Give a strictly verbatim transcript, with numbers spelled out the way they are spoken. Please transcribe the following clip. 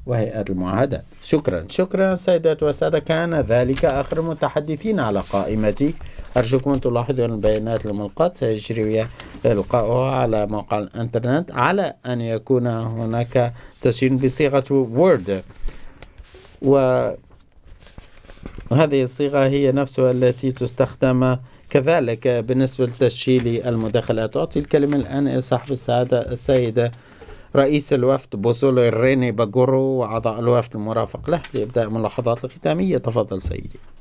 وهيئة المعاهدات. شكرا شكرا سيدات وسادة، كان ذلك آخر المتحدثين على قائمتي. أرجوكم أن تلاحظون البيانات الملقاة، سيجري إلقاؤها على موقع الإنترنت على أن يكون هناك تسجيل بصيغة وورد، وهذه الصيغة هي نفسها التي تستخدم كذلك بالنسبة لتسجيل المداخلات. أعطي الكلمة الآن إلى صاحب السعادة السيدة رئيس الوفد بوزول ريني باغورو وأعضاء الوفد المرافق له لإبداء الملاحظات الختامية. تفضل سيدي.